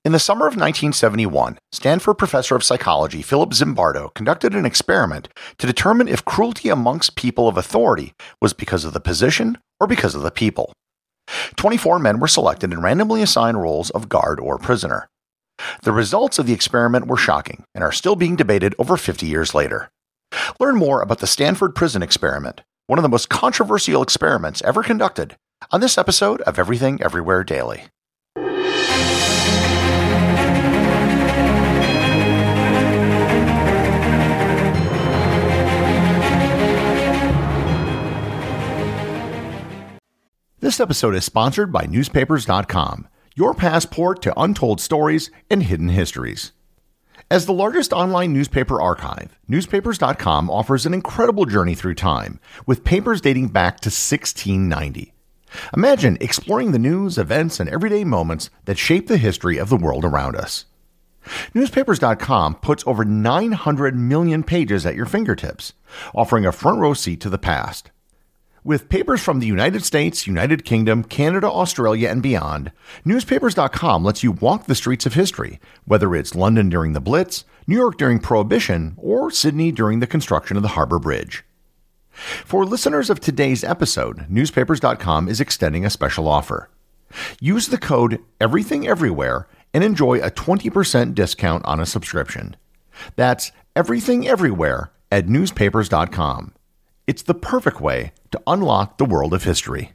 In the summer of 1971, Stanford professor of psychology Philip Zimbardo conducted an experiment to determine if cruelty amongst people of authority was because of the position or because of the people. 24 men were selected and randomly assigned roles of guard or prisoner. The results of the experiment were shocking and are still being debated over 50 years later. Learn more about the Stanford Prison Experiment, one of the most controversial experiments ever conducted, on this episode of Everything Everywhere Daily. This episode is sponsored by Newspapers.com, your passport to untold stories and hidden histories. As the largest online newspaper archive, Newspapers.com offers an incredible journey through time, with papers dating back to 1690. Imagine exploring the news, events, and everyday moments that shape the history of the world around us. Newspapers.com puts over 900 million pages at your fingertips, offering a front row seat to the past. With papers from the United States, United Kingdom, Canada, Australia, and beyond, Newspapers.com lets you walk the streets of history, whether it's London during the Blitz, New York during Prohibition, or Sydney during the construction of the Harbor Bridge. For listeners of today's episode, Newspapers.com is extending a special offer. Use the code EVERYTHINGEVERYWHERE and enjoy a 20% discount on a subscription. That's Everything Everywhere at Newspapers.com. It's the perfect way to unlock the world of history.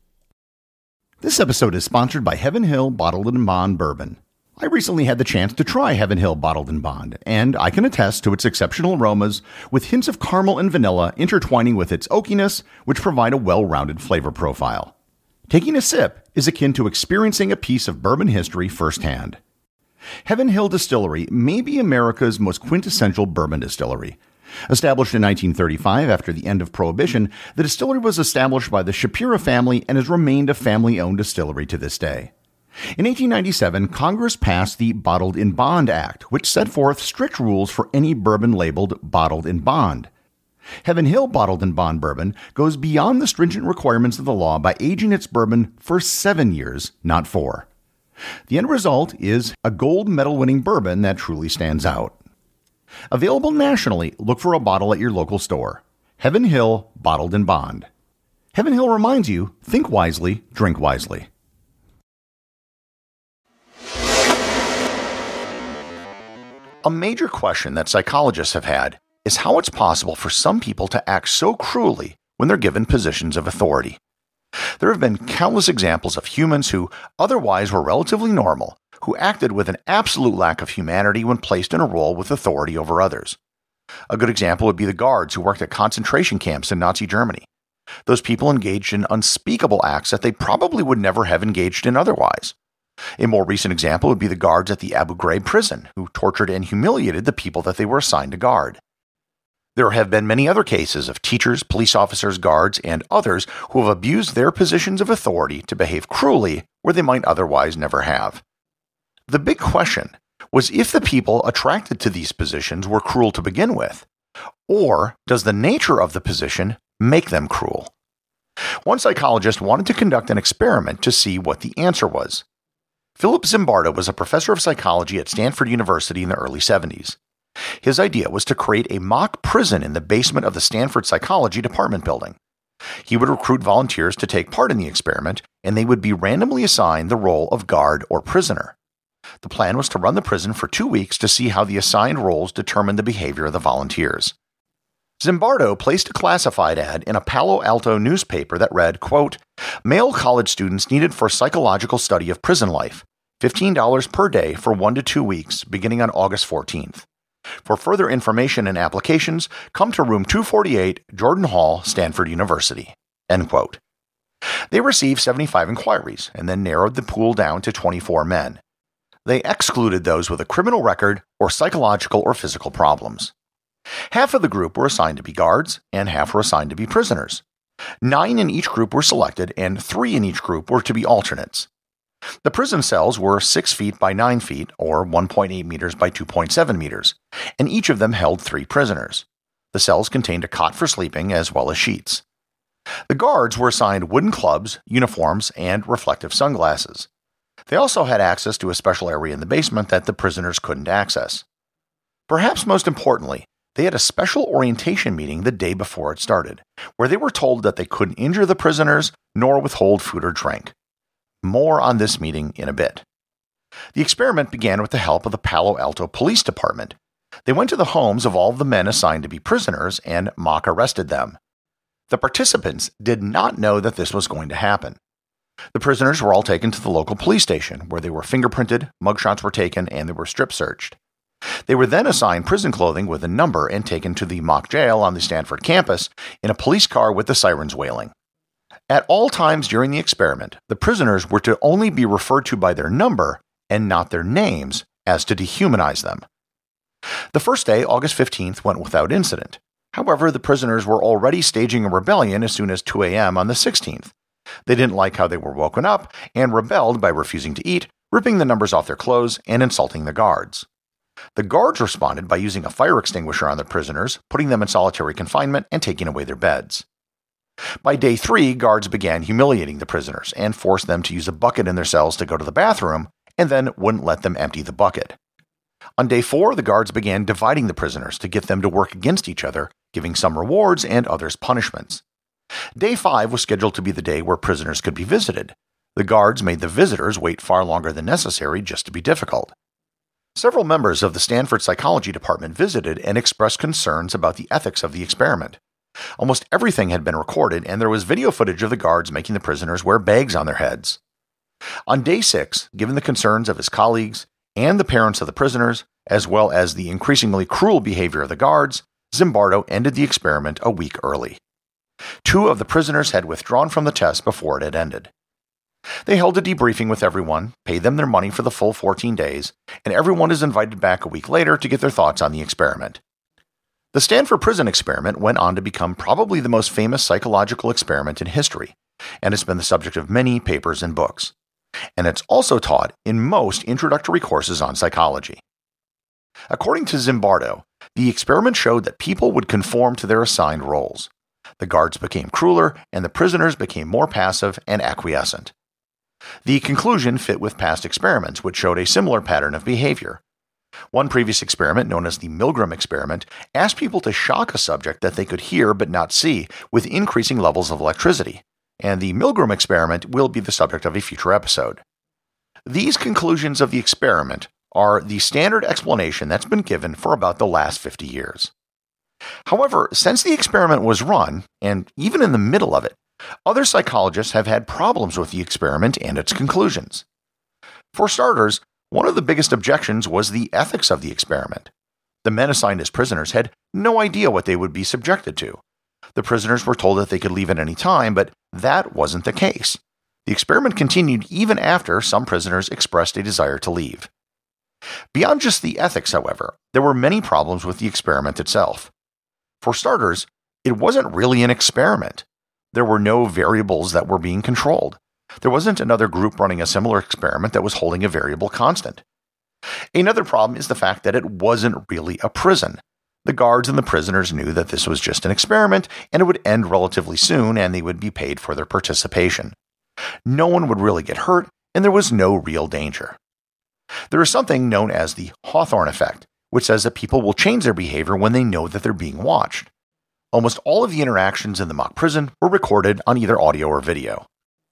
This episode is sponsored by Heaven Hill Bottled and Bond Bourbon. I recently had the chance to try Heaven Hill Bottled and Bond, and I can attest to its exceptional aromas with hints of caramel and vanilla intertwining with its oakiness, which provide a well-rounded flavor profile. Taking a sip is akin to experiencing a piece of bourbon history firsthand. Heaven Hill Distillery may be America's most quintessential bourbon distillery. Established in 1935 after the end of Prohibition, the distillery was established by the Shapiro family and has remained a family-owned distillery to this day. In 1897, Congress passed the Bottled in Bond Act, which set forth strict rules for any bourbon labeled Bottled in Bond. Heaven Hill Bottled in Bond Bourbon goes beyond the stringent requirements of the law by aging its bourbon for 7 years, not 4. The end result is a gold medal-winning bourbon that truly stands out. Available nationally, look for a bottle at your local store. Heaven Hill Bottled in Bond. Heaven Hill reminds you, think wisely, drink wisely. A major question that psychologists have had is how it's possible for some people to act so cruelly when they're given positions of authority. There have been countless examples of humans who otherwise were relatively normal, who acted with an absolute lack of humanity when placed in a role with authority over others. A good example would be the guards who worked at concentration camps in Nazi Germany. Those people engaged in unspeakable acts that they probably would never have engaged in otherwise. A more recent example would be the guards at the Abu Ghraib prison, who tortured and humiliated the people that they were assigned to guard. There have been many other cases of teachers, police officers, guards, and others who have abused their positions of authority to behave cruelly where they might otherwise never have. The big question was if the people attracted to these positions were cruel to begin with, or does the nature of the position make them cruel? One psychologist wanted to conduct an experiment to see what the answer was. Philip Zimbardo was a professor of psychology at Stanford University in the early 70s. His idea was to create a mock prison in the basement of the Stanford Psychology Department building. He would recruit volunteers to take part in the experiment, and they would be randomly assigned the role of guard or prisoner. The plan was to run the prison for 2 weeks to see how the assigned roles determined the behavior of the volunteers. Zimbardo placed a classified ad in a Palo Alto newspaper that read, quote, "Male college students needed for psychological study of prison life, $15 per day for 1 to 2 weeks, beginning on August 14th. For further information and applications, come to room 248, Jordan Hall, Stanford University." End quote. They received 75 inquiries and then narrowed the pool down to 24 men. They excluded those with a criminal record or psychological or physical problems. Half of the group were assigned to be guards, and half were assigned to be prisoners. 9 in each group were selected, and 3 in each group were to be alternates. The prison cells were 6 feet by 9 feet, or 1.8 meters by 2.7 meters, and each of them held 3 prisoners. The cells contained a cot for sleeping as well as sheets. The guards were assigned wooden clubs, uniforms, and reflective sunglasses. They also had access to a special area in the basement that the prisoners couldn't access. Perhaps most importantly, they had a special orientation meeting the day before it started, where they were told that they couldn't injure the prisoners nor withhold food or drink. More on this meeting in a bit. The experiment began with the help of the Palo Alto Police Department. They went to the homes of all of the men assigned to be prisoners and mock arrested them. The participants did not know that this was going to happen. The prisoners were all taken to the local police station, where they were fingerprinted, mugshots were taken, and they were strip searched. They were then assigned prison clothing with a number and taken to the mock jail on the Stanford campus in a police car with the sirens wailing. At all times during the experiment, the prisoners were to only be referred to by their number and not their names, as to dehumanize them. The first day, August 15th, went without incident. However, the prisoners were already staging a rebellion as soon as 2 a.m. on the 16th. They didn't like how they were woken up and rebelled by refusing to eat, ripping the numbers off their clothes, and insulting the guards. The guards responded by using a fire extinguisher on the prisoners, putting them in solitary confinement, and taking away their beds. By day 3, guards began humiliating the prisoners and forced them to use a bucket in their cells to go to the bathroom, and then wouldn't let them empty the bucket. On day 4, the guards began dividing the prisoners to get them to work against each other, giving some rewards and others punishments. Day 5 was scheduled to be the day where prisoners could be visited. The guards made the visitors wait far longer than necessary just to be difficult. Several members of the Stanford Psychology Department visited and expressed concerns about the ethics of the experiment. Almost everything had been recorded, and there was video footage of the guards making the prisoners wear bags on their heads. On day 6, given the concerns of his colleagues and the parents of the prisoners, as well as the increasingly cruel behavior of the guards, Zimbardo ended the experiment a week early. 2 of the prisoners had withdrawn from the test before it had ended. They held a debriefing with everyone, paid them their money for the full 14 days, and everyone is invited back a week later to get their thoughts on the experiment. The Stanford Prison Experiment went on to become probably the most famous psychological experiment in history, and it's been the subject of many papers and books. And it's also taught in most introductory courses on psychology. According to Zimbardo, the experiment showed that people would conform to their assigned roles. The guards became crueler, and the prisoners became more passive and acquiescent. The conclusion fit with past experiments, which showed a similar pattern of behavior. One previous experiment, known as the Milgram experiment, asked people to shock a subject that they could hear but not see with increasing levels of electricity, and the Milgram experiment will be the subject of a future episode. These conclusions of the experiment are the standard explanation that's been given for about the last 50 years. However, since the experiment was run, and even in the middle of it, other psychologists have had problems with the experiment and its conclusions. For starters, one of the biggest objections was the ethics of the experiment. The men assigned as prisoners had no idea what they would be subjected to. The prisoners were told that they could leave at any time, but that wasn't the case. The experiment continued even after some prisoners expressed a desire to leave. Beyond just the ethics, however, there were many problems with the experiment itself. For starters, it wasn't really an experiment. There were no variables that were being controlled. There wasn't another group running a similar experiment that was holding a variable constant. Another problem is the fact that it wasn't really a prison. The guards and the prisoners knew that this was just an experiment and it would end relatively soon and they would be paid for their participation. No one would really get hurt and there was no real danger. There is something known as the Hawthorne effect, which says that people will change their behavior when they know that they're being watched. Almost all of the interactions in the mock prison were recorded on either audio or video.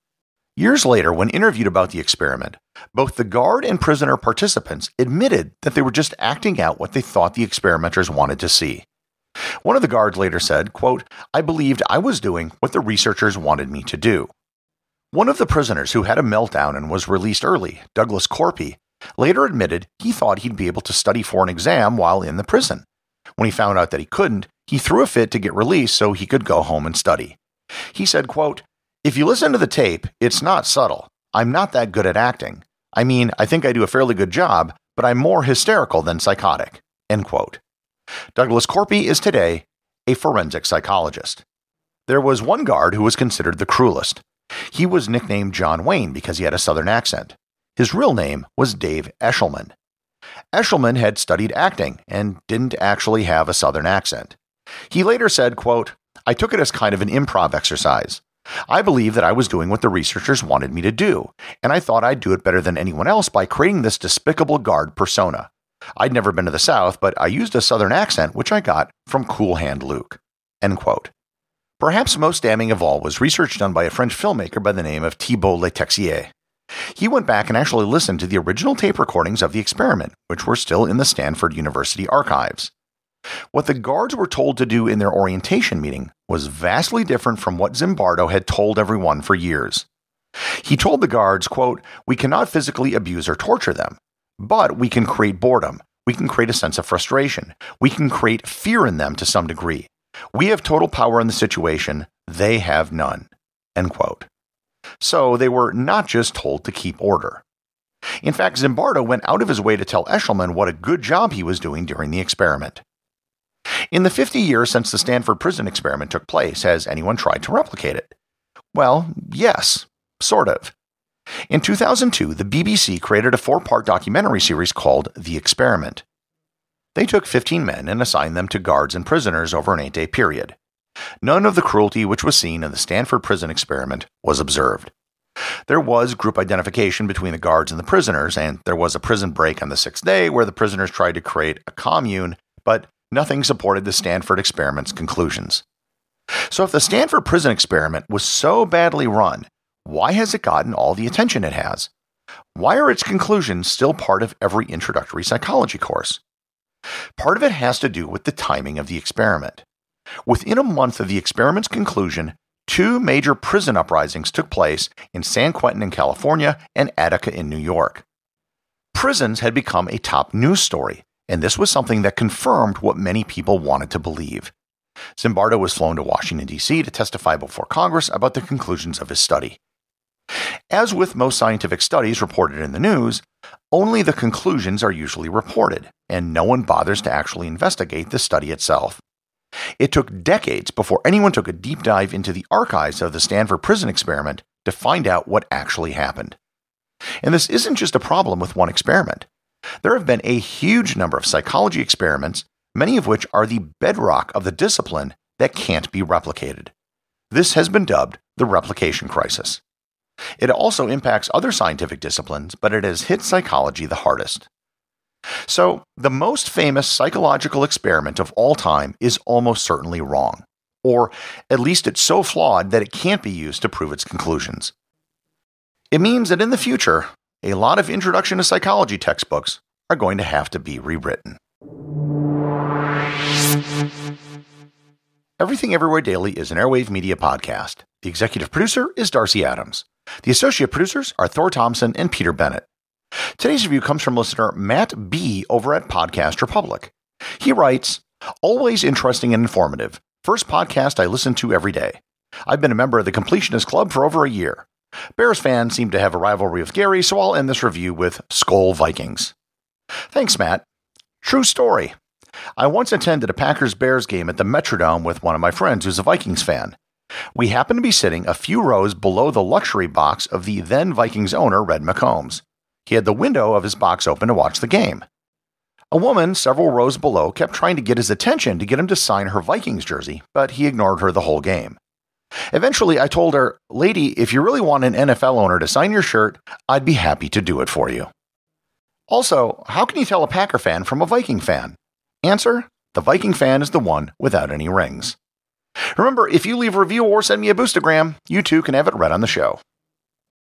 Years later, when interviewed about the experiment, both the guard and prisoner participants admitted that they were just acting out what they thought the experimenters wanted to see. One of the guards later said, quote, "I believed I was doing what the researchers wanted me to do." One of the prisoners who had a meltdown and was released early, Douglas Corpy, later admitted he thought he'd be able to study for an exam while in the prison. When he found out that he couldn't, he threw a fit to get released so he could go home and study. He said, quote, "If you listen to the tape, it's not subtle. I'm not that good at acting. I mean, I think I do a fairly good job, but I'm more hysterical than psychotic." End quote. Douglas Corpy is today a forensic psychologist. There was one guard who was considered the cruelest. He was nicknamed John Wayne because he had a southern accent. His real name was Dave Eshelman. Eshelman had studied acting and didn't actually have a southern accent. He later said, quote, "I took it as kind of an improv exercise. I believed that I was doing what the researchers wanted me to do, and I thought I'd do it better than anyone else by creating this despicable guard persona. I'd never been to the South, but I used a Southern accent, which I got from Cool Hand Luke." End quote. Perhaps most damning of all was research done by a French filmmaker by the name of Thibault Letexier. He went back and actually listened to the original tape recordings of the experiment, which were still in the Stanford University archives. What the guards were told to do in their orientation meeting was vastly different from what Zimbardo had told everyone for years. He told the guards, quote, "We cannot physically abuse or torture them, but we can create boredom. We can create a sense of frustration. We can create fear in them to some degree. We have total power in the situation. They have none." End quote. So they were not just told to keep order. In fact, Zimbardo went out of his way to tell Eshelman what a good job he was doing during the experiment. In the 50 years since the Stanford prison experiment took place, has anyone tried to replicate it? Well, yes, sort of. In 2002, the BBC created a 4-part documentary series called The Experiment. They took 15 men and assigned them to guards and prisoners over an 8-day period. None of the cruelty which was seen in the Stanford prison experiment was observed. There was group identification between the guards and the prisoners, and there was a prison break on the 6th day where the prisoners tried to create a commune, but nothing supported the Stanford experiment's conclusions. So if the Stanford prison experiment was so badly run, why has it gotten all the attention it has? Why are its conclusions still part of every introductory psychology course? Part of it has to do with the timing of the experiment. Within a month of the experiment's conclusion, 2 major prison uprisings took place in San Quentin in California and Attica in New York. Prisons had become a top news story, and this was something that confirmed what many people wanted to believe. Zimbardo was flown to Washington, D.C. to testify before Congress about the conclusions of his study. As with most scientific studies reported in the news, only the conclusions are usually reported, and no one bothers to actually investigate the study itself. It took decades before anyone took a deep dive into the archives of the Stanford prison experiment to find out what actually happened. And this isn't just a problem with one experiment. There have been a huge number of psychology experiments, many of which are the bedrock of the discipline that can't be replicated. This has been dubbed the replication crisis. It also impacts other scientific disciplines, but it has hit psychology the hardest. So, the most famous psychological experiment of all time is almost certainly wrong, or at least it's so flawed that it can't be used to prove its conclusions. It means that in the future, a lot of introduction to psychology textbooks are going to have to be rewritten. Everything Everywhere Daily is an Airwave Media podcast. The executive producer is Darcy Adams. The associate producers are Thor Thompson and Peter Bennett. Today's review comes from listener Matt B. over at Podcast Republic. He writes, "Always interesting and informative. First podcast I listen to every day. I've been a member of the Completionist Club for over a year. Bears fans seem to have a rivalry with Gary, so I'll end this review with Skol Vikings." Thanks, Matt. True story. I once attended a Packers-Bears game at the Metrodome with one of my friends who's a Vikings fan. We happened to be sitting a few rows below the luxury box of the then Vikings owner, Red McCombs. He had the window of his box open to watch the game. A woman several rows below kept trying to get his attention to get him to sign her Vikings jersey, but he ignored her the whole game. Eventually, I told her, "Lady, if you really want an NFL owner to sign your shirt, I'd be happy to do it for you." Also, how can you tell a Packer fan from a Viking fan? Answer, the Viking fan is the one without any rings. Remember, if you leave a review or send me a boostagram, you too can have it read on the show.